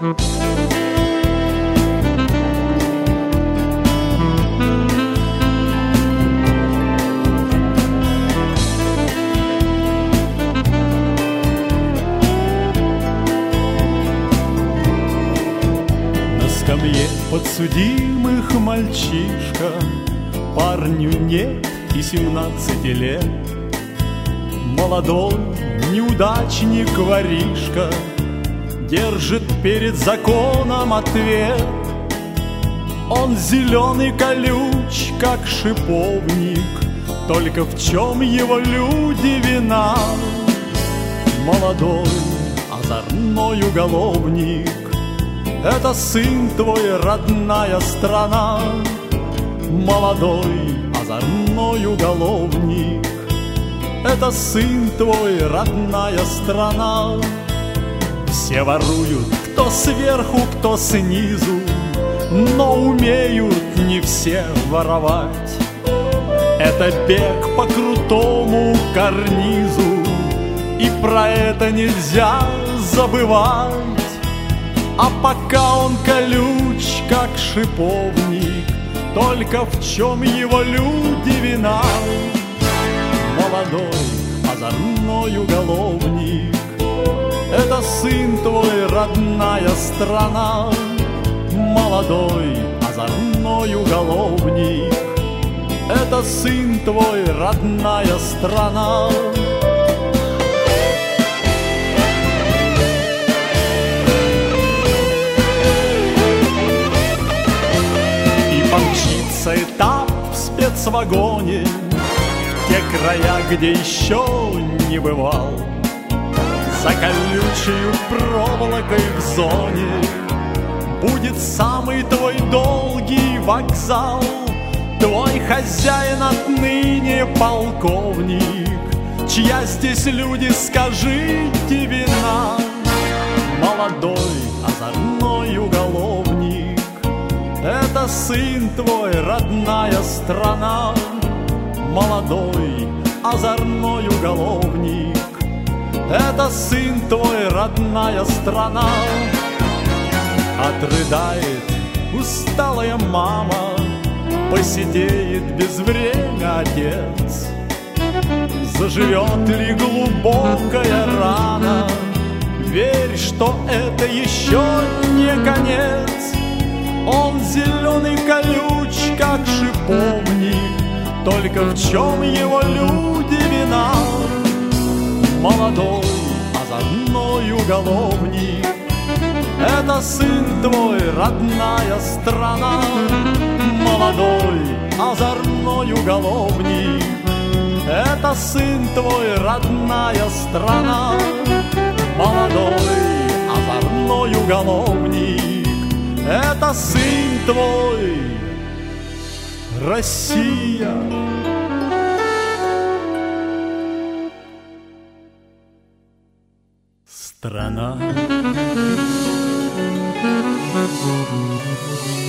На скамье подсудимых мальчишка, парню нет и 17 лет. Молодой неудачник воришка держит перед законом ответ. Он зеленый колюч, как шиповник, только в чем его люди вина? Молодой озорной уголовник, это сын твой, родная страна. Молодой озорной уголовник, это сын твой, родная страна. Все воруют, кто сверху, кто снизу, но умеют не все воровать. Это бег по крутому карнизу, и про это нельзя забывать. А пока он колюч, как шиповник, только в чем его люди вина? Молодой озорной уголовник, это сын твой, родная страна. Молодой озорной уголовник, это сын твой, родная страна. И помчится этап в спецвагоне, те края, где еще не бывал. За колючей проволокой в зоне будет самый твой долгий вокзал. Твой хозяин отныне полковник, чья здесь, люди, скажите, вина? Молодой озорной уголовник, это сын твой, родная страна. Молодой озорной уголовник, это сын твой, родная страна. Отрыдает усталая мама, посидеет без время отец. Заживет ли глубокая рана? Верь, что это еще не конец. Он зеленый колюч, как шиповник, только в чем его люди вина? Молодой озорной уголовник, это сын твой, родная страна. Молодой озорной уголовник, это сын твой, родная страна. Молодой озорной уголовник, это сын твой, Россия. Страна.